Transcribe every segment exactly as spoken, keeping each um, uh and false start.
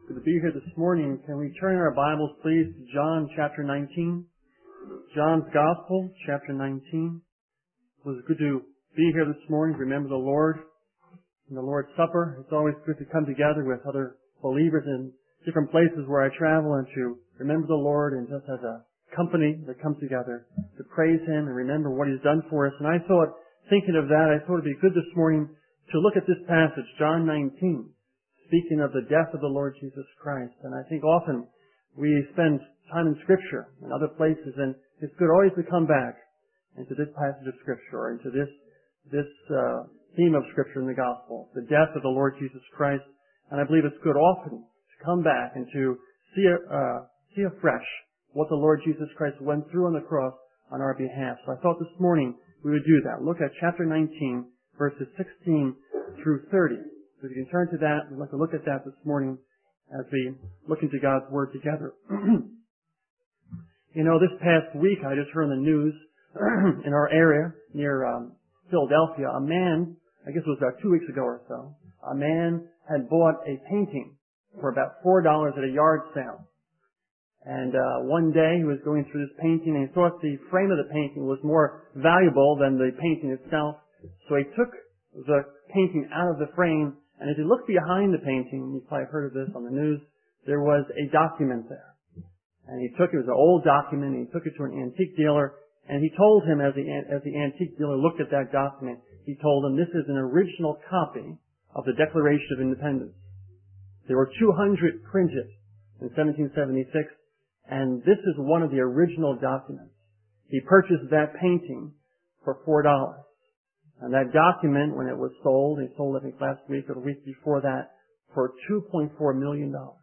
Good to be here this morning. Can we turn our Bibles, please, to John chapter nineteen? John's Gospel, chapter nineteen. It was good to be here this morning, remember the Lord and the Lord's Supper. It's always good to come together with other believers in different places where I travel and to remember the Lord and just as a company that comes together to praise Him and remember what He's done for us. And I thought, thinking of that, I thought it'd be good this morning to look at this passage, John nineteen. Speaking of the death of the Lord Jesus Christ. And I think often we spend time in Scripture and other places, and it's good always to come back into this passage of Scripture, or into this this uh, theme of Scripture in the Gospel, the death of the Lord Jesus Christ. And I believe it's good often to come back and to see uh, see afresh what the Lord Jesus Christ went through on the cross on our behalf. So I thought this morning we would do that. Look at chapter nineteen, verses sixteen through thirty. So if you can turn to that, we'd like to look at that this morning as we look into God's Word together. You know, this past week I just heard on the news in our area near um, Philadelphia, a man, I guess it was about two weeks ago or so, a man had bought a painting for about four dollars at a yard sale. And uh, one day he was going through this painting and he thought the frame of the painting was more valuable than the painting itself. So he took the painting out of the frame. And if you look behind the painting, you've probably heard of this on the news, there was a document there. And he took, it was an old document, and he took it to an antique dealer, and he told him, as the, as the antique dealer looked at that document, he told him this is an original copy of the Declaration of Independence. There were two hundred printed in seventeen seventy-six, and this is one of the original documents. He purchased that painting for four dollars. And that document, when it was sold, he sold it I think last week or the week before that, for two point four million dollars.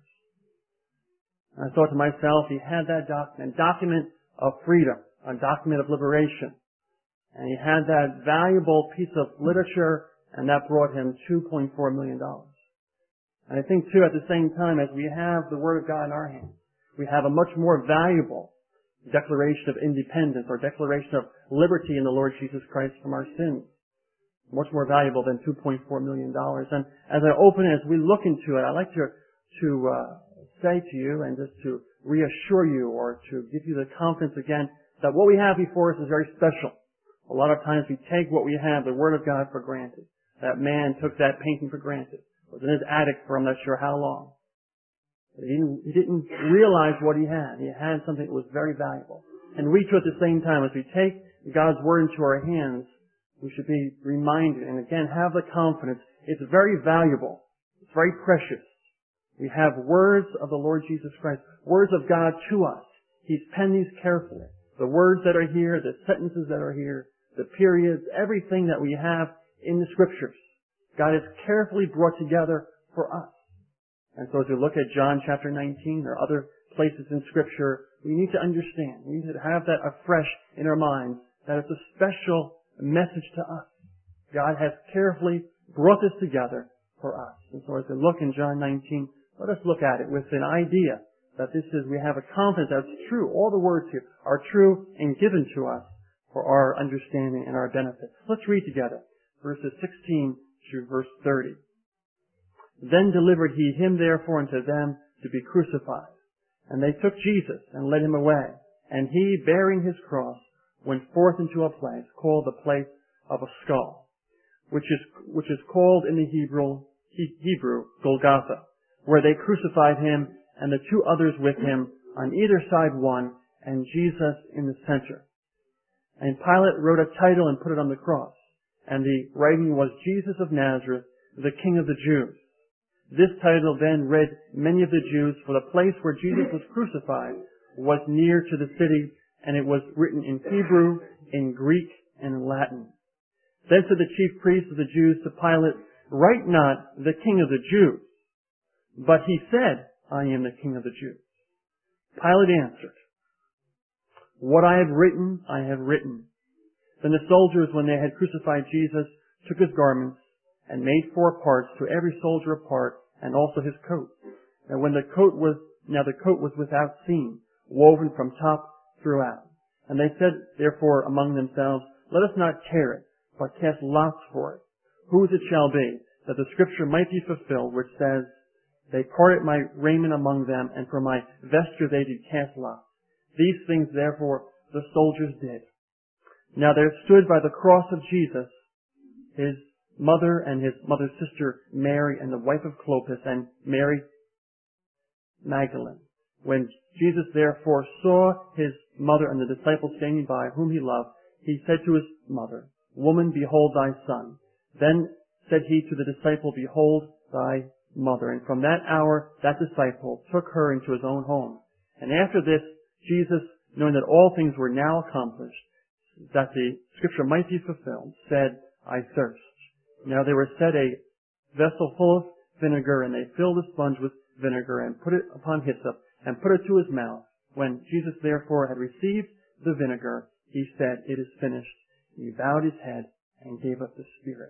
And I thought to myself, he had that document, a document of freedom, a document of liberation. And he had that valuable piece of literature, and that brought him two point four million dollars. And I think too, at the same time, as we have the Word of God in our hands, we have a much more valuable Declaration of Independence, or Declaration of Liberty in the Lord Jesus Christ from our sins. Much more valuable than two point four million dollars. And as I open it, as we look into it, I'd like to, to uh, say to you and just to reassure you or to give you the confidence again that what we have before us is very special. A lot of times we take what we have, the Word of God, for granted. That man took that painting for granted. It was in his attic for I'm not sure how long. He didn't, he didn't realize what he had. He had something that was very valuable. And we too at the same time, as we take God's Word into our hands, we should be reminded, and again, have the confidence. It's very valuable. It's very precious. We have words of the Lord Jesus Christ, words of God to us. He's penned these carefully. The words that are here, the sentences that are here, the periods, everything that we have in the Scriptures, God has carefully brought together for us. And so as we look at John chapter nineteen or other places in Scripture, we need to understand, we need to have that afresh in our minds, that it's a special message to us. God has carefully brought this together for us. And so as we look in John nineteen, let us look at it with an idea that this is, we have a confidence that it's true. All the words here are true and given to us for our understanding and our benefit. Let's read together verses sixteen through verse thirty. Then delivered he him therefore unto them to be crucified. And they took Jesus and led him away. And he, bearing his cross, went forth into a place called the place of a skull, which is which is called in the Hebrew Hebrew Golgotha, where they crucified him and the two others with him, on either side one, and Jesus in the center. And Pilate wrote a title and put it on the cross, and the writing was Jesus of Nazareth, the King of the Jews. This title then read many of the Jews, for the place where Jesus was crucified was near to the city, and it was written in Hebrew, in Greek, and in Latin. Then said the chief priests of the Jews to Pilate, Write not the King of the Jews. But he said, I am the King of the Jews. Pilate answered, What I have written, I have written. Then the soldiers, when they had crucified Jesus, took his garments, and made four parts, to every soldier a part, and also his coat. And when the coat was, now the coat was without seam, woven from top throughout. And they said, therefore, among themselves, Let us not tear it, but cast lots for it, whose it shall be, that the scripture might be fulfilled, which says, They parted my raiment among them, and for my vesture they did cast lots. These things therefore the soldiers did. Now there stood by the cross of Jesus his mother and his mother's sister Mary and the wife of Clopas and Mary Magdalene. When Jesus therefore saw his mother and the disciple standing by, whom he loved, he said to his mother, Woman, behold thy son. Then said he to the disciple, Behold thy mother. And from that hour that disciple took her into his own home. And after this, Jesus, knowing that all things were now accomplished, that the scripture might be fulfilled, said, I thirst. Now there was set a vessel full of vinegar, and they filled a sponge with vinegar, and put it upon hyssop, and put it to his mouth. When Jesus therefore had received the vinegar, he said, It is finished. And he bowed his head and gave up the spirit.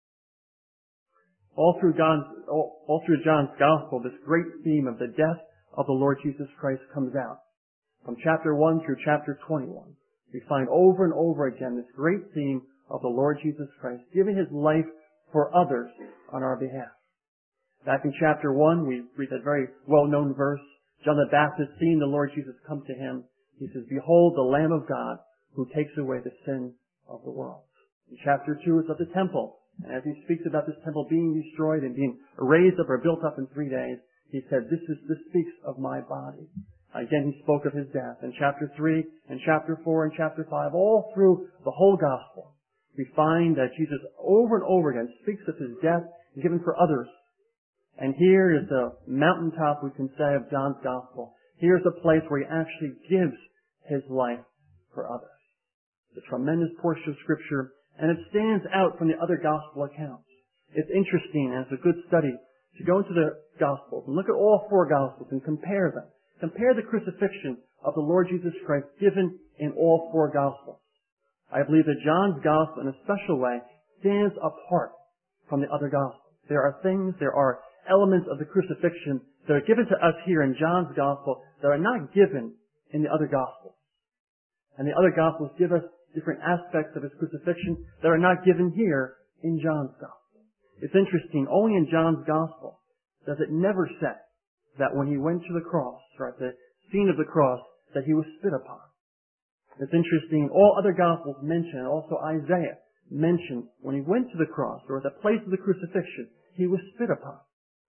All through John's, all, all through John's gospel, this great theme of the death of the Lord Jesus Christ comes out. From chapter one through chapter twenty-one, we find over and over again this great theme of the Lord Jesus Christ giving his life for others on our behalf. Back in chapter one, we read that very well-known verse. John the Baptist, seeing the Lord Jesus come to him, he says, Behold the Lamb of God who takes away the sin of the world. In chapter two, it's of the temple. And as he speaks about this temple being destroyed and being raised up or built up in three days, he said, This is this speaks of my body. Again, he spoke of his death. In chapter three, and chapter four, and chapter five, all through the whole gospel, we find that Jesus over and over again speaks of his death given for others. And here is the mountaintop, we can say, of John's gospel. Here's a place where he actually gives his life for others. It's a tremendous portion of scripture, and it stands out from the other gospel accounts. It's interesting, and it's a good study to go into the gospels and look at all four gospels and compare them. Compare the crucifixion of the Lord Jesus Christ given in all four gospels. I believe that John's gospel, in a special way, stands apart from the other gospels. There are things, there are elements of the crucifixion that are given to us here in John's gospel that are not given in the other gospels. And the other gospels give us different aspects of his crucifixion that are not given here in John's gospel. It's interesting, only in John's gospel does it never say that when he went to the cross, or at the scene of the cross, that he was spit upon. It's interesting, all other gospels mention, and also Isaiah mentioned, when he went to the cross, or at the place of the crucifixion, he was spit upon.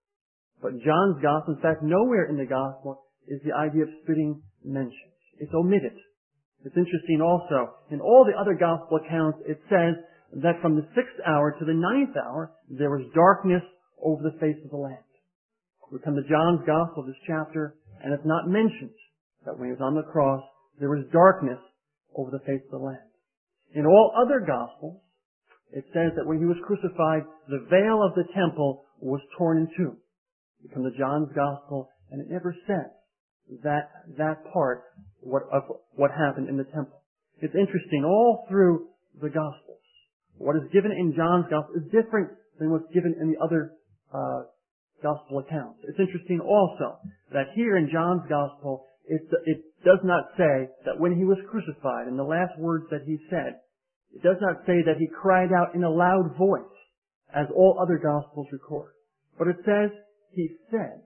But John's gospel, in fact, nowhere in the gospel is the idea of spitting mentioned. It's omitted. It's interesting also, in all the other gospel accounts, it says that from the sixth hour to the ninth hour, there was darkness over the face of the land. We come to John's gospel, this chapter, and it's not mentioned that when he was on the cross, there was darkness over the face of the land. In all other gospels, it says that when he was crucified, the veil of the temple was torn in two. We come to John's gospel, and it never says that that part what, of what happened in the temple. It's interesting, all through the gospels, what is given in John's gospel is different than what's given in the other uh, gospel accounts. It's interesting also that here in John's gospel, it, it does not say that when he was crucified, in the last words that he said, it does not say that he cried out in a loud voice, as all other gospels record. But it says, he said,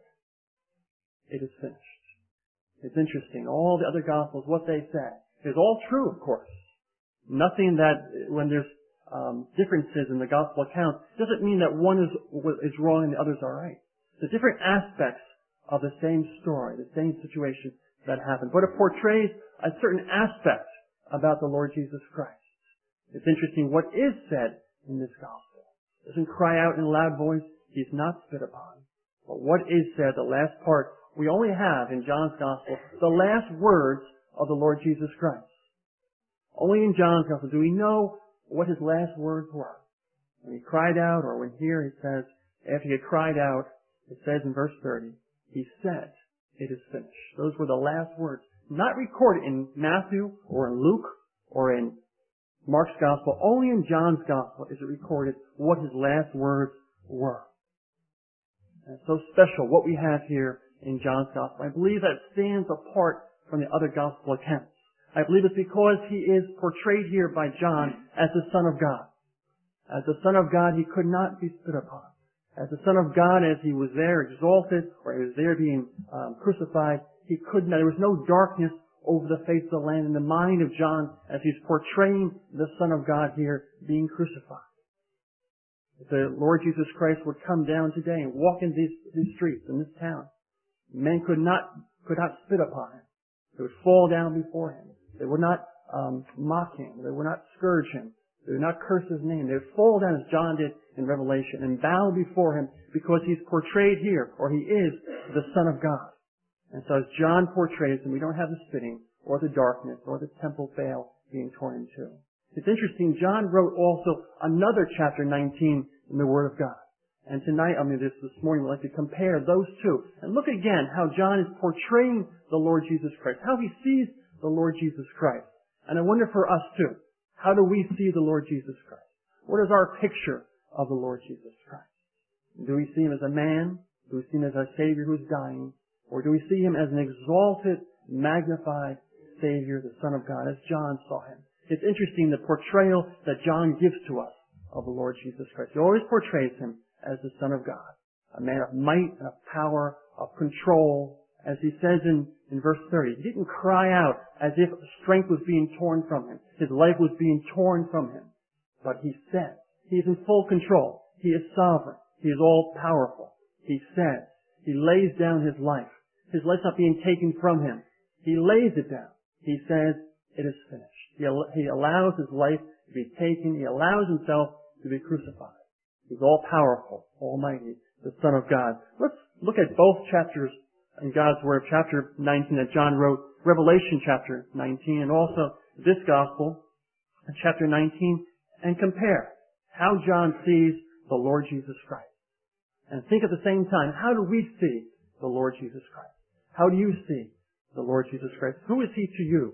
it is finished. It's interesting. All the other gospels, what they say, is all true, of course. Nothing that, when there's um, differences in the gospel accounts, doesn't mean that one is is wrong and the others are right. The different aspects of the same story, the same situation that happened. But it portrays a certain aspect about the Lord Jesus Christ. It's interesting what is said in this gospel. It doesn't cry out in a loud voice, he's not spit upon. But what is said, the last part, we only have in John's gospel the last words of the Lord Jesus Christ. Only in John's gospel do we know what his last words were. When he cried out, or when here he says, after he had cried out, it says in verse thirty, he said, it is finished. Those were the last words. Not recorded in Matthew or in Luke or in Mark's gospel. Only in John's gospel is it recorded what his last words were. And it's so special what we have here in John's gospel. I believe that stands apart from the other gospel accounts. I believe it's because he is portrayed here by John as the Son of God. As the Son of God, he could not be spit upon. As the Son of God, as he was there exalted, or he was there being um, crucified, he could not, there was no darkness over the face of the land in the mind of John as he's portraying the Son of God here being crucified. If the Lord Jesus Christ would come down today and walk in these, these streets in this town, men could not could not spit upon him. They would fall down before him. They would not um, mock him. They would not scourge him. They would not curse his name. They would fall down as John did in Revelation and bow before him because he's portrayed here, or he is the Son of God. And so as John portrays him, we don't have the spitting or the darkness or the temple veil being torn in two. It's interesting, John wrote also another chapter nineteen in the Word of God. And tonight, I mean this this morning, we'd like to compare those two and look again how John is portraying the Lord Jesus Christ, how he sees the Lord Jesus Christ. And I wonder for us too, how do we see the Lord Jesus Christ? What is our picture of the Lord Jesus Christ? Do we see him as a man? Do we see him as a Savior who's dying? Or do we see him as an exalted, magnified Savior, the Son of God, as John saw him? It's interesting the portrayal that John gives to us of the Lord Jesus Christ. He always portrays him as the Son of God, a man of might and of power, of control. As he says in, in verse thirty, he didn't cry out as if strength was being torn from him. His life was being torn from him. But he said, he is in full control. He is sovereign. He is all powerful. He says, he lays down his life. His life's not being taken from him. He lays it down. He says, it is finished. He, al- he allows his life to be taken. He allows himself to be crucified. He's all powerful, almighty, the Son of God. Let's look at both chapters in God's Word, chapter nineteen that John wrote, Revelation chapter nineteen, and also this Gospel, chapter nineteen, and compare how John sees the Lord Jesus Christ. And think at the same time, how do we see the Lord Jesus Christ? How do you see the Lord Jesus Christ? Who is he to you?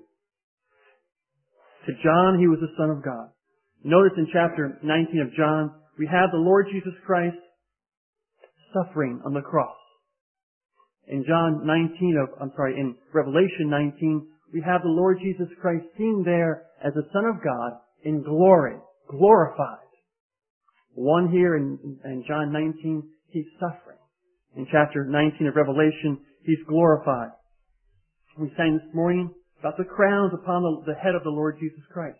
To John, he was the Son of God. Notice in chapter nineteen of John, we have the Lord Jesus Christ suffering on the cross. In John nineteen of, I'm sorry, in Revelation nineteen, we have the Lord Jesus Christ seen there as the Son of God in glory, glorified. One here in, in John nineteen, he's suffering. In chapter nineteen of Revelation, he's glorified. We sang this morning about the crowns upon the, the head of the Lord Jesus Christ.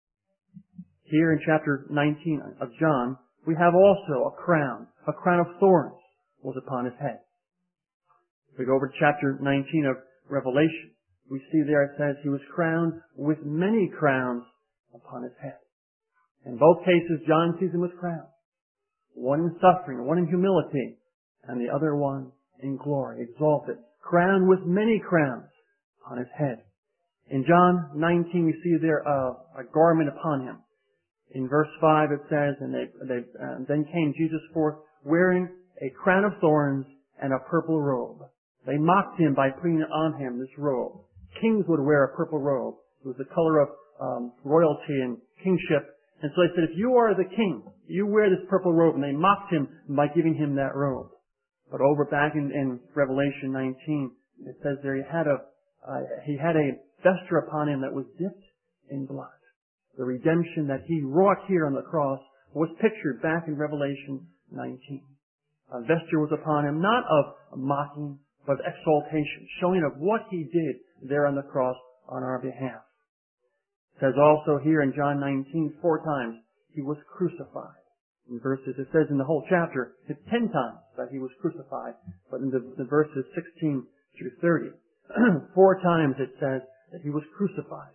Here in chapter nineteen of John, we have also a crown, a crown of thorns was upon his head. If we go over to chapter nineteen of Revelation, we see there it says he was crowned with many crowns upon his head. In both cases, John sees him with crowns. One in suffering, one in humility, and the other one in glory, exalted, crowned with many crowns on his head. In John nineteen, we see there a, a garment upon him. In verse five it says, and they, they, uh, then came Jesus forth wearing a crown of thorns and a purple robe. They mocked him by putting on him this robe. Kings would wear a purple robe. It was the color of um, royalty and kingship. And so they said, if you are the king, you wear this purple robe. And they mocked him by giving him that robe. But over back in, in Revelation nineteen, it says there he had a uh, he had a vesture upon him that was dipped in blood. The redemption that he wrought here on the cross was pictured back in Revelation nineteen. A vesture was upon him, not of mocking, but of exaltation, showing of what he did there on the cross on our behalf. It says also here in John nineteen, four times, he was crucified. In verses, it says in the whole chapter, it's ten times that he was crucified, but in the, the verses sixteen through thirty, four times it says that he was crucified.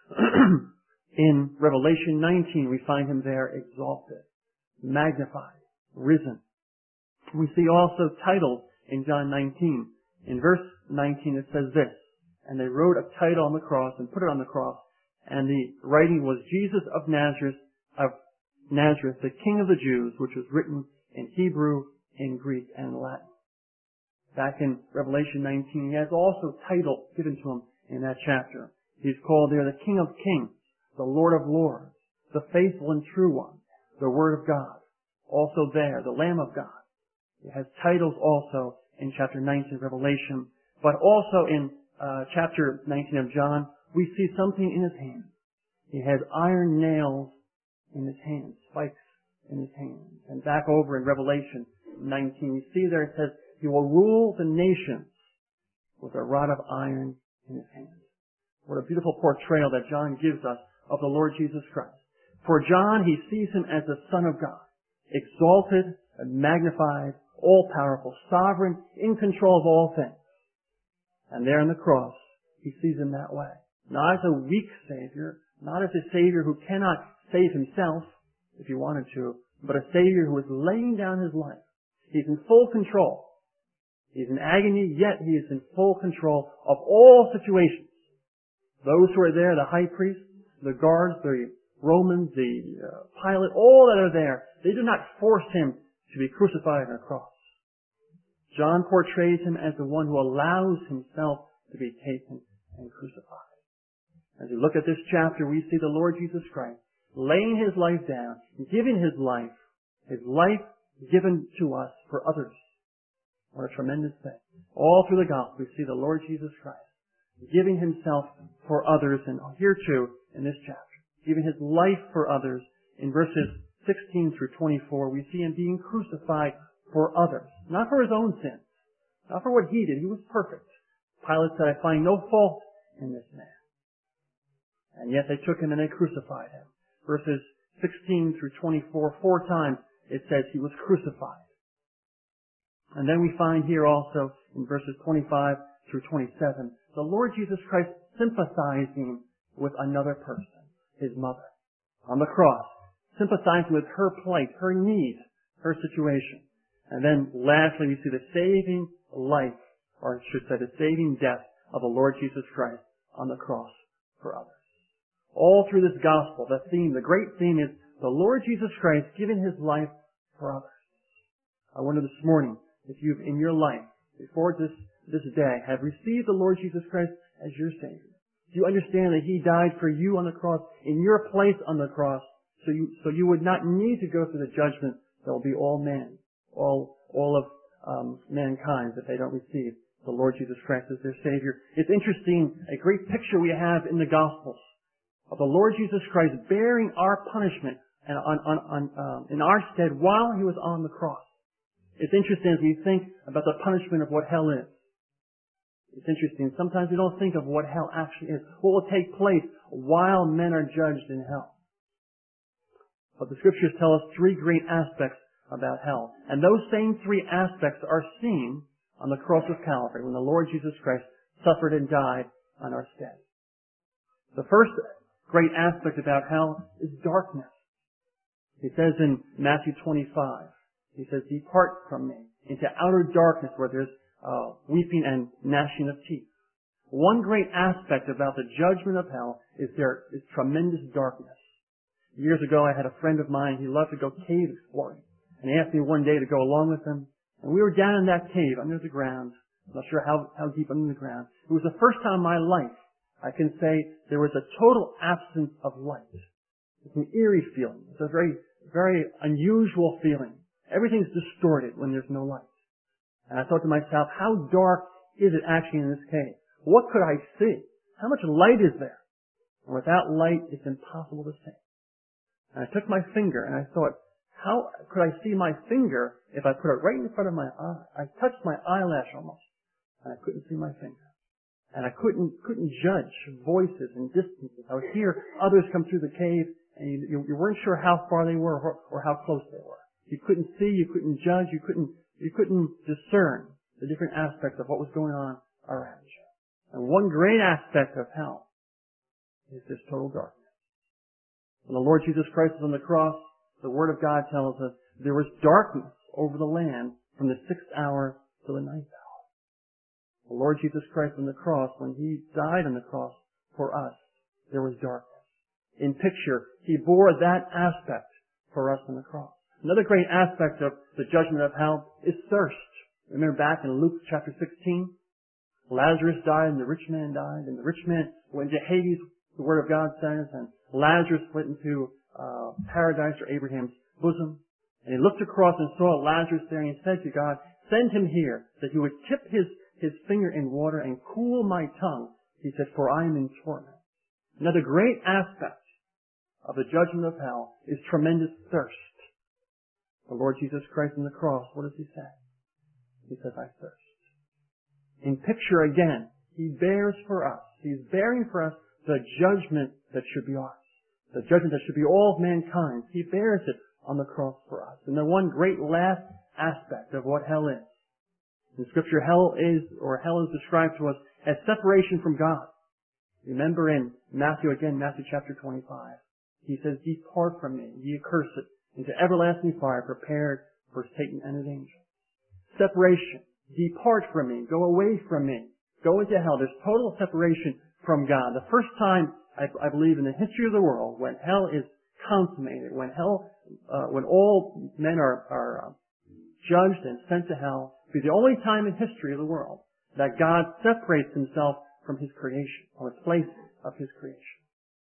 In Revelation nineteen, we find him there exalted, magnified, risen. We see also titles in John nineteen. In verse nineteen it says this, and they wrote a title on the cross and put it on the cross, and the writing was Jesus of Nazareth, of Nazareth, the King of the Jews, which was written in Hebrew, in Greek, and Latin. Back in Revelation nineteen, he has also title given to him in that chapter. He's called there the King of Kings, the Lord of Lords, the faithful and true one, the Word of God. Also there, the Lamb of God. He has titles also in chapter nineteen of Revelation, but also in uh, chapter nineteen of John, we see something in his hand. He has iron nails in his hands, spikes in his hands. And back over in Revelation, nineteen, we see there it says, He will rule the nations with a rod of iron in His hand. What a beautiful portrayal that John gives us of the Lord Jesus Christ. For John, he sees Him as the Son of God, exalted and magnified, all-powerful, sovereign, in control of all things. And there on the cross, he sees Him that way. Not as a weak Savior, not as a Savior who cannot save Himself, if He wanted to, but a Savior who is laying down His life. He's in full control. He's in agony, yet He is in full control of all situations. Those who are there, the high priest, the guards, the Romans, the uh, Pilate, all that are there, they do not force Him to be crucified on a cross. John portrays Him as the one who allows Himself to be taken and crucified. As we look at this chapter, we see the Lord Jesus Christ laying His life down, giving His life, His life given to us for others. What a tremendous thing. All through the gospel, we see the Lord Jesus Christ giving Himself for others, and here too, in this chapter, giving His life for others. In verses sixteen through twenty-four, we see Him being crucified for others. Not for His own sins. Not for what He did. He was perfect. Pilate said, I find no fault in this man. And yet they took Him and they crucified Him. Verses sixteen through twenty-four, four times it says He was crucified. And then we find here also in verses twenty-five through twenty-seven, the Lord Jesus Christ sympathizing with another person, His mother, on the cross, sympathizing with her plight, her need, her situation. And then lastly, we see the saving life, or I should say the saving death of the Lord Jesus Christ on the cross for others. All through this gospel, the theme, the great theme is the Lord Jesus Christ giving His life for others. I wonder this morning if you've in your life, before this, this day, have received the Lord Jesus Christ as your Savior. Do you understand that He died for you on the cross, in your place on the cross, so you, so you would not need to go through the judgment that will be all men, all, all of um, mankind if they don't receive the Lord Jesus Christ as their Savior. It's interesting, a great picture we have in the Gospels of the Lord Jesus Christ bearing our punishment and on, on, on, um, in our stead while He was on the cross. It's interesting as we think about the punishment of what hell is. It's interesting. Sometimes we don't think of what hell actually is. What will take place while men are judged in hell. But the Scriptures tell us three great aspects about hell. And those same three aspects are seen on the cross of Calvary when the Lord Jesus Christ suffered and died on our stead. The first great aspect about hell is darkness. He says in Matthew twenty-five, He says, depart from me into outer darkness where there's uh, weeping and gnashing of teeth. One great aspect about the judgment of hell is there is tremendous darkness. Years ago, I had a friend of mine, he loved to go cave exploring. And he asked me one day to go along with him. And we were down in that cave under the ground. I'm not sure how, how deep under the ground. It was the first time in my life I can say there was a total absence of light. It's an eerie feeling. It's a very, very unusual feeling. Everything's distorted when there's no light. And I thought to myself, how dark is it actually in this cave? What could I see? How much light is there? And without light, it's impossible to see. And I took my finger and I thought, how could I see my finger if I put it right in front of my eye? I touched my eyelash almost, and I couldn't see my finger. And I couldn't couldn't judge voices and distances. I would hear others come through the cave, and you, you weren't sure how far they were or, or how close they were. You couldn't see, you couldn't judge, you couldn't you couldn't discern the different aspects of what was going on around you. And one great aspect of hell is this total darkness. When the Lord Jesus Christ was on the cross, the Word of God tells us there was darkness over the land from the sixth hour to the ninth hour. The Lord Jesus Christ on the cross, when He died on the cross for us, there was darkness. In picture, He bore that aspect for us on the cross. Another great aspect of the judgment of hell is thirst. Remember back in Luke chapter sixteen? Lazarus died and the rich man died, and the rich man went to Hades, the Word of God says, and Lazarus went into uh, paradise or Abraham's bosom. And he looked across and saw Lazarus there, and he said to God, send him here, that He would tip his, his finger in water and cool my tongue. He said, for I am in torment. Another great aspect of the judgment of hell is tremendous thirst. The Lord Jesus Christ on the cross, what does he say? He says, I thirst. In picture again, he bears for us. He's bearing for us the judgment that should be ours. The judgment that should be all of mankind. He bears it on the cross for us. And the one great last aspect of what hell is. In Scripture, hell is, or hell is described to us as separation from God. Remember in Matthew, again, Matthew chapter twenty-five, he says, depart from me, ye accursed, into everlasting fire prepared for Satan and his angels. Separation. Depart from me. Go away from me. Go into hell. There's total separation from God. The first time, I, I believe, in the history of the world, when hell is consummated, when hell, uh, when all men are, are uh, judged and sent to hell, be the only time in history of the world that God separates himself from his creation, or the place of his creation.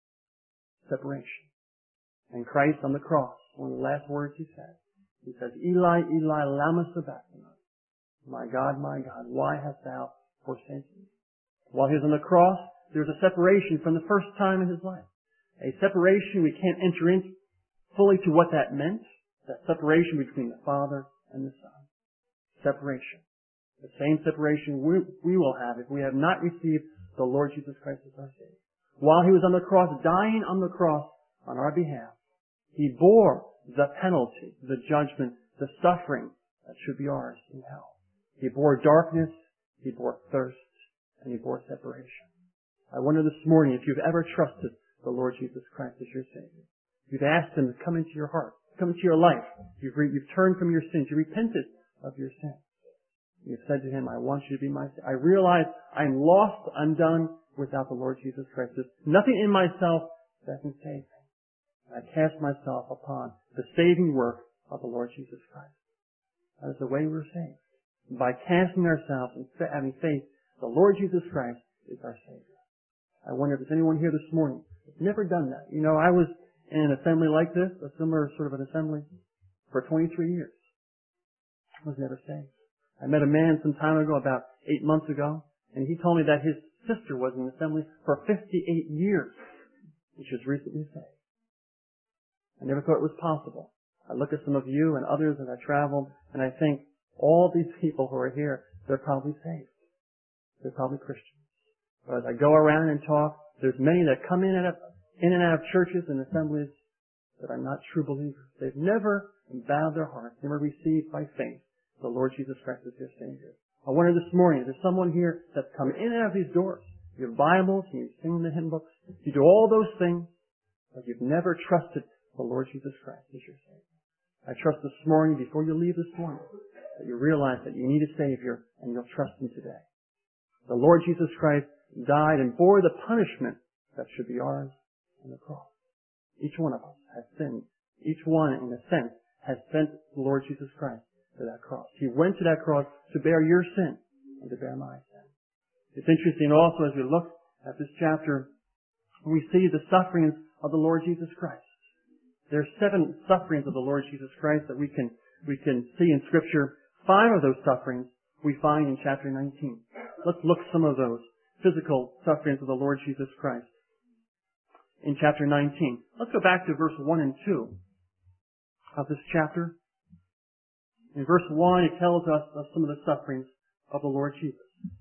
Separation. And Christ on the cross, one of the last words he said, he says, Eli, Eli, lama sabachthani. My God, my God, why hast thou forsaken me? While he was on the cross, there was a separation from the first time in his life. A separation we can't enter in fully to what that meant. That separation between the Father and the Son. Separation. The same separation we, we will have if we have not received the Lord Jesus Christ as our Savior. While he was on the cross, dying on the cross on our behalf, he bore the penalty, the judgment, the suffering that should be ours in hell. He bore darkness, he bore thirst, and he bore separation. I wonder this morning if you've ever trusted the Lord Jesus Christ as your Savior. You've asked him to come into your heart, come into your life. You've, re- you've turned from your sins. You repented of your sins. You've said to him, I want you to be my Savior. I realize I'm lost, undone without the Lord Jesus Christ. There's nothing in myself that can save me. I cast myself upon the saving work of the Lord Jesus Christ. That is the way we're saved. By casting ourselves and having faith, the Lord Jesus Christ is our Savior. I wonder if there's anyone here this morning that's never done that. You know, I was in an assembly like this, a similar sort of an assembly, for twenty-three years. I was never saved. I met a man some time ago, about eight months ago, and he told me that his sister was in the assembly for fifty-eight years, and she was recently saved. I never thought it was possible. I look at some of you and others as I travel, and I think, all these people who are here, they're probably saved. They're probably Christians. But as I go around and talk, there's many that come in and out, in and out of churches and assemblies that are not true believers. They've never bowed their hearts, never received by faith the Lord Jesus Christ as their Savior. I wonder this morning, is there someone here that's come in and out of these doors? You have Bibles, you sing the hymn books, you do all those things, but you've never trusted the Lord Jesus Christ as your Savior. I trust this morning, before you leave this morning, that you realize that you need a Savior and you'll trust Him today. The Lord Jesus Christ died and bore the punishment that should be ours on the cross. Each one of us has sinned. Each one, in a sense, has sent the Lord Jesus Christ to that cross. He went to that cross to bear your sin and to bear my sin. It's interesting also as we look at this chapter, we see the sufferings of the Lord Jesus Christ. There are seven sufferings of the Lord Jesus Christ that we can we can see in Scripture. Five of those sufferings we find in chapter nineteen. Let's look at some of those physical sufferings of the Lord Jesus Christ in chapter nineteen. Let's go back to verse one and two of this chapter. In verse one, it tells us of some of the sufferings of the Lord Jesus.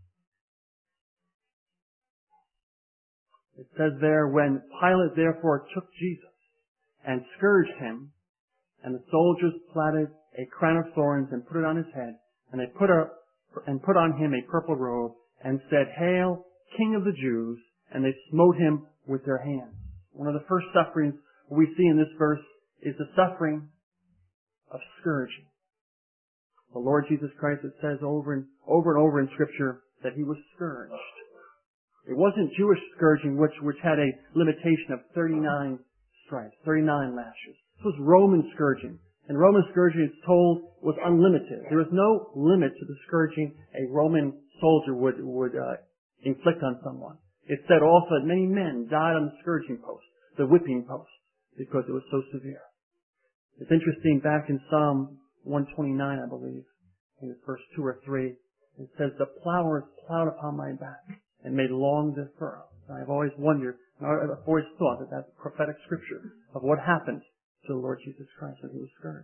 It says there, when Pilate therefore took Jesus and scourged him, and the soldiers platted a crown of thorns and put it on his head, and they put a, and put on him a purple robe, and said, Hail, King of the Jews! And they smote him with their hands. One of the first sufferings we see in this verse is the suffering of scourging. The Lord Jesus Christ, it says over and over and over in Scripture that He was scourged. It wasn't Jewish scourging, which which had a limitation of thirty-nine stripes, thirty-nine lashes. This was Roman scourging. And Roman scourging, it's told, was unlimited. There was no limit to the scourging a Roman soldier would would uh, inflict on someone. It said also that many men died on the scourging post, the whipping post, because it was so severe. It's interesting, back in Psalm one twenty-nine, I believe, in verse two or three, it says, The plowers plowed upon my back and made long the furrow. And I've always wondered, and I've always thought that that's prophetic scripture of what happened to the Lord Jesus Christ when He was scourged.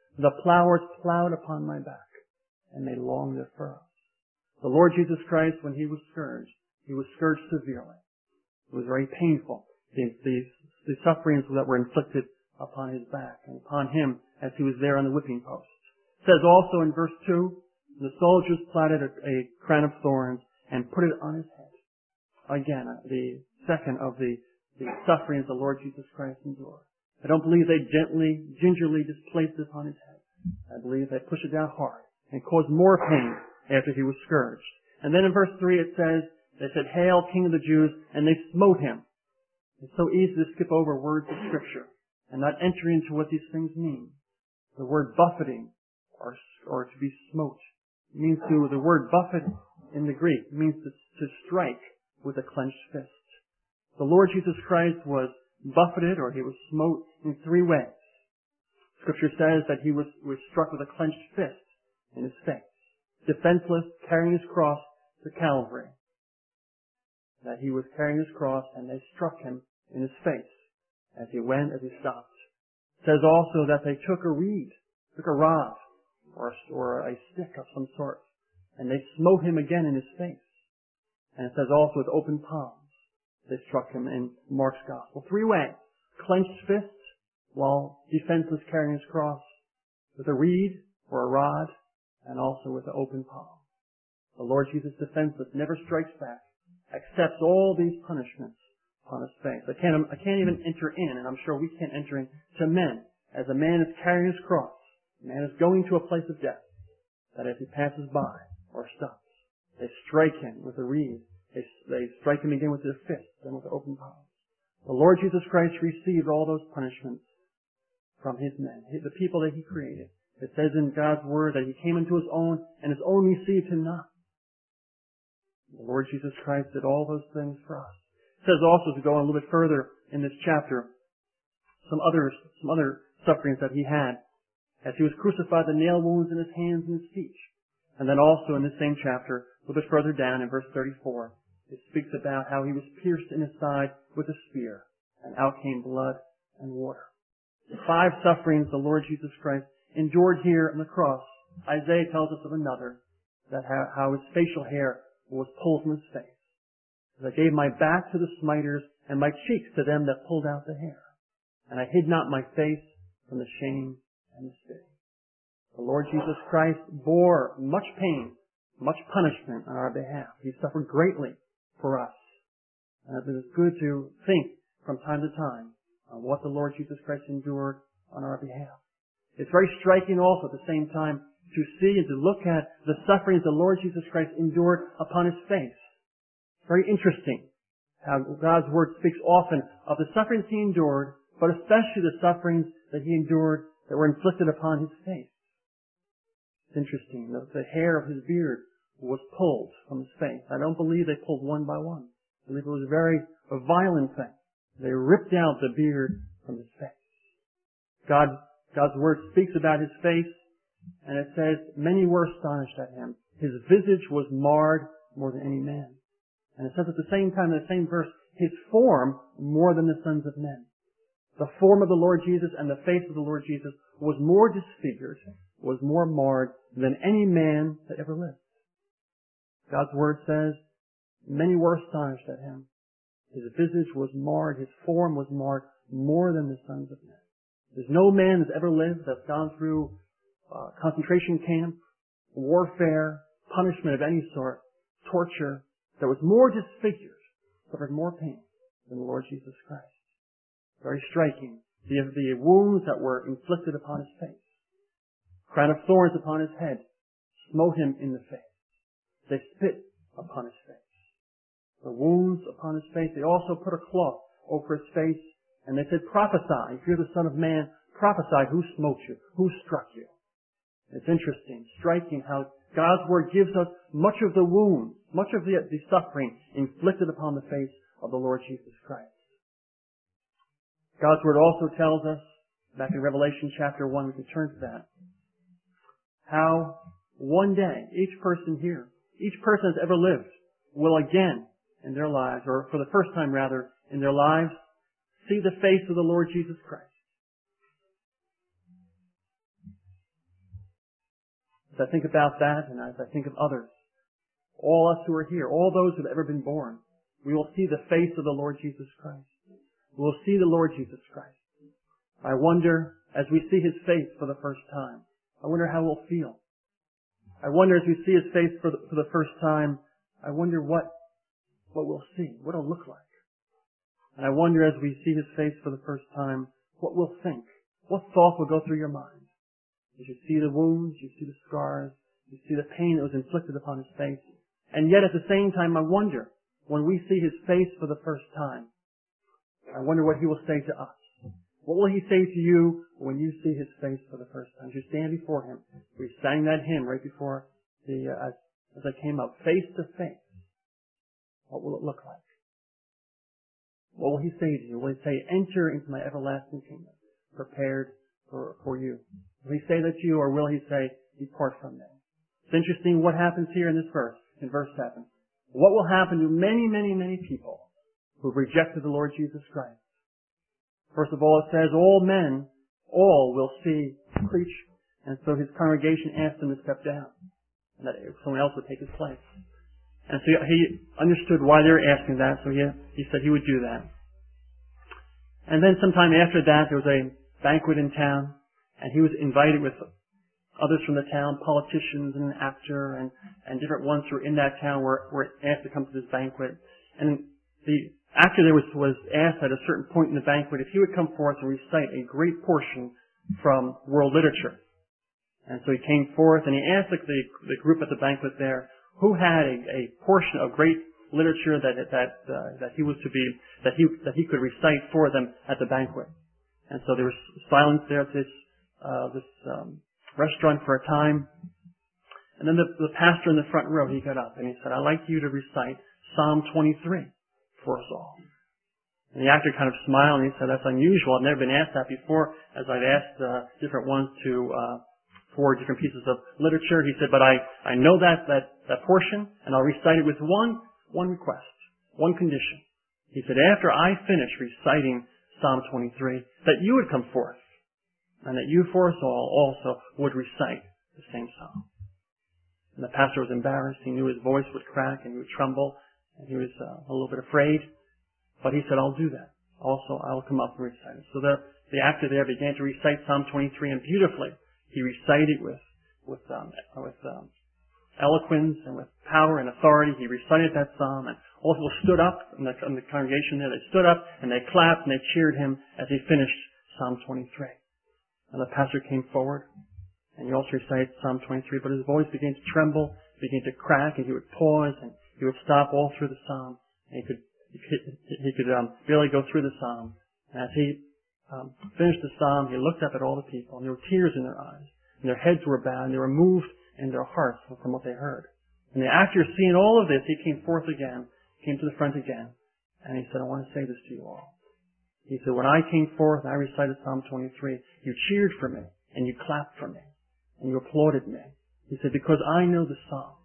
The plowers plowed upon my back, and they longed their furrows. The Lord Jesus Christ, when he was scourged, he was scourged severely. It was very painful, the, the, the sufferings that were inflicted upon his back and upon him as he was there on the whipping post. It says also in verse two, the soldiers plaited a, a crown of thorns and put it on his head. Again, the second of the, the sufferings the Lord Jesus Christ endured. I don't believe they gently, gingerly just placed it upon his head. I believe they pushed it down hard and caused more pain after he was scourged. And then in verse three it says, they said, "Hail, King of the Jews," and they smote him. It's so easy to skip over words of Scripture and not enter into what these things mean. The word buffeting, or, or to be smote, means to, the word buffet in the Greek means to, to strike with a clenched fist. The Lord Jesus Christ was buffeted, or he was smote, in three ways. Scripture says that he was, was struck with a clenched fist in his face, defenseless, carrying his cross to Calvary. That he was carrying his cross and they struck him in his face as he went, as he stopped. It says also that they took a reed, took a rod, or, or a stick of some sort, and they smote him again in his face. And it says also with open palms, they struck him in Mark's Gospel. Three ways. Clenched fists while defenseless carrying his cross, with a reed or a rod, and also with an open palm. The Lord Jesus, defenseless, never strikes back, accepts all these punishments upon his face. I can't, I can't even enter in, and I'm sure we can't enter in, to men. As a man is carrying his cross, a man is going to a place of death, that as he passes by or stops, they strike him with a reed. They, they strike him again with their fists and with open palms. The Lord Jesus Christ received all those punishments from his men, the people that he created. It says in God's Word that he came into his own, and his own received him not. The Lord Jesus Christ did all those things for us. It says also, to go on a little bit further in this chapter, some other, some other sufferings that he had. As he was crucified, the nail wounds in his hands and his feet. And then also in this same chapter, a little bit further down in verse thirty-four, it speaks about how he was pierced in his side with a spear, and out came blood and water. The five sufferings the Lord Jesus Christ endured here on the cross. Isaiah tells us of another, that how, how his facial hair was pulled from his face. I gave my back to the smiters, and my cheeks to them that pulled out the hair. And I hid not my face from the shame and the spitting. The Lord Jesus Christ bore much pain, much punishment on our behalf. He suffered greatly for us. And it is good to think from time to time on what the Lord Jesus Christ endured on our behalf. It's very striking also at the same time to see and to look at the sufferings the Lord Jesus Christ endured upon his face. Very interesting how God's Word speaks often of the sufferings he endured, but especially the sufferings that he endured that were inflicted upon his face. It's interesting. The, the hair of his beard was pulled from his face. I don't believe they pulled one by one. I believe it was a very a violent thing. They ripped out the beard from his face. God, God's Word speaks about his face, and it says, many were astonished at him. His visage was marred more than any man. And it says at the same time, in the same verse, his form more than the sons of men. The form of the Lord Jesus and the face of the Lord Jesus was more disfigured, was more marred than any man that ever lived. God's Word says, many were astonished at him. His visage was marred, his form was marred more than the sons of men. There's no man that's ever lived that's gone through uh, concentration camp, warfare, punishment of any sort, torture, that was more disfigured, suffered more pain than the Lord Jesus Christ. Very striking. The, the wounds that were inflicted upon his face. Crown of thorns upon his head smote him in the face. They spit upon his face. The wounds upon his face, they also put a cloth over his face, and they said, prophesy, if you're the Son of Man, prophesy who smote you, who struck you. It's interesting, striking how God's Word gives us much of the wounds, much of the, the suffering inflicted upon the face of the Lord Jesus Christ. God's Word also tells us, back in Revelation chapter one, we can turn to that, how one day, each person here, each person that's ever lived, will again in their lives, or for the first time rather, in their lives, see the face of the Lord Jesus Christ. I think about that, and as I think of others, all us who are here, all those who have ever been born, we will see the face of the Lord Jesus Christ. We will see the Lord Jesus Christ. I wonder, as we see His face for the first time, I wonder how we'll feel. I wonder as we see His face for the, for the first time, I wonder what, what we'll see, what it'll look like. And I wonder as we see His face for the first time, what we'll think, what thought will go through your mind. As you see the wounds, you see the scars, you see the pain that was inflicted upon His face. And yet at the same time, I wonder, when we see His face for the first time, I wonder what He will say to us. What will He say to you when you see His face for the first time? As you stand before Him. We sang that hymn right before the, uh, as, as I came up, face to face. What will it look like? What will He say to you? Will He say, enter into my everlasting kingdom, prepared for, for you? Will He say that to you, or will He say, depart from me? It's interesting what happens here in this verse, in verse seven. What will happen to many, many, many people who have rejected the Lord Jesus Christ? First of all, it says, all men, all will see the preach. And so His congregation asked Him to step down, and that someone else would take His place. And so He understood why they were asking that, so He, he said He would do that. And then sometime after that, there was a banquet in town, and He was invited with others from the town, politicians and an actor, and, and different ones who were in that town were, were asked to come to this banquet. And the actor there was, was asked at a certain point in the banquet if he would come forth and recite a great portion from world literature. And so he came forth and he asked the, the group at the banquet there who had a, a portion of great literature that that uh, that he was to be that he that he could recite for them at the banquet. And so there was silence there at this uh, this um, restaurant for a time. And then the, the pastor in the front row, he got up and he said, "I'd like you to recite Psalm twenty-three for us all." And the actor kind of smiled and he said, "That's unusual. I've never been asked that before, as I've asked uh, different ones to uh, for different pieces of literature." He said, "But I I know that that that portion, and I'll recite it with one one request, one condition." He said, "After I finish reciting Psalm twenty-three, that you would come forth, and that you for us all also would recite the same psalm." And the pastor was embarrassed. He knew his voice would crack and he would tremble. And he was uh, a little bit afraid, but he said, "I'll do that. Also, I'll come up and recite it." So the, the actor there began to recite Psalm twenty-three, and beautifully he recited with with um, with um, eloquence and with power and authority. He recited that psalm, and all people stood up in the, in the congregation there. They stood up and they clapped and they cheered him as he finished Psalm twenty-three. And the pastor came forward, and he also recited Psalm twenty-three, but his voice began to tremble, began to crack, and he would pause and he would stop all through the psalm, and he could he could, he could um, barely go through the psalm. And as he um, finished the psalm, he looked up at all the people, and there were tears in their eyes, and their heads were bowed, and they were moved in their hearts from what they heard. And the actor, seeing all of this, he came forth again, came to the front again, and he said, "I want to say this to you all." He said, "When I came forth and I recited Psalm twenty-three, you cheered for me, and you clapped for me, and you applauded me." He said, "Because I know the psalm."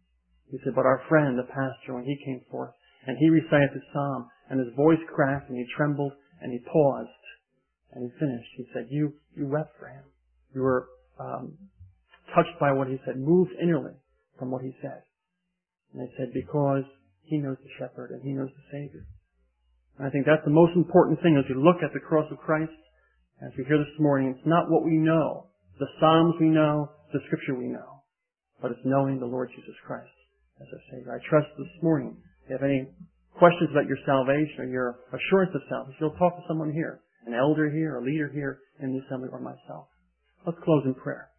He said, "But our friend, the pastor, when he came forth and he recited the psalm and his voice cracked and he trembled and he paused and he finished, he said, you, you wept for him. You were um, touched by what he said, moved innerly from what he said." And they said, "Because he knows the shepherd and he knows the Savior." And I think that's the most important thing as we look at the cross of Christ, as we hear this morning. It's not what we know, the Psalms we know, the Scripture we know, but it's knowing the Lord Jesus Christ as our Savior. I trust this morning, if you have any questions about your salvation or your assurance of salvation, you'll talk to someone here, an elder here, a leader here in the assembly, or myself. Let's close in prayer.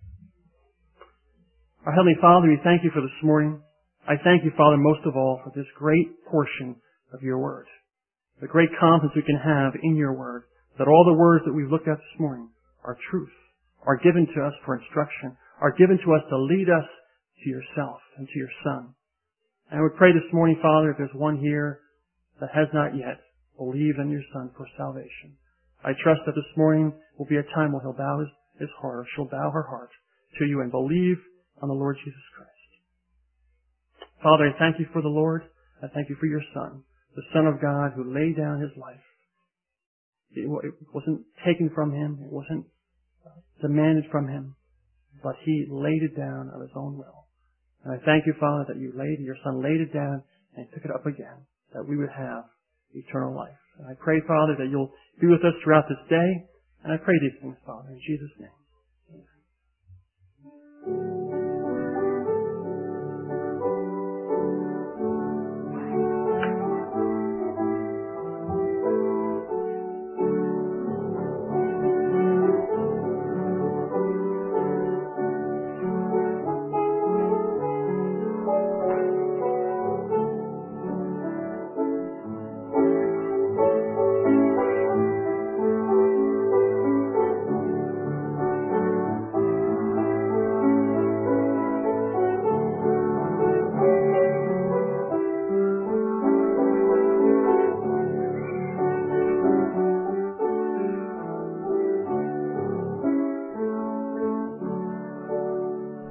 Our Heavenly Father, we thank you for this morning. I thank you, Father, most of all for this great portion of your Word. The great confidence we can have in your Word, that all the words that we've looked at this morning are truth, are given to us for instruction, are given to us to lead us to yourself and to your Son. And I would pray this morning, Father, if there's one here that has not yet believed in your Son for salvation, I trust that this morning will be a time when he'll bow his, his heart, or she'll bow her heart to you and believe on the Lord Jesus Christ. Father, I thank you for the Lord. I thank you for your Son, the Son of God who laid down his life. It wasn't taken from him. It wasn't demanded from him. but He laid it down of His own will. And I thank You, Father, that You laid, Your Son laid it down and took it up again, that we would have eternal life. And I pray, Father, that You'll be with us throughout this day. And I pray these things, Father, in Jesus' name. Amen.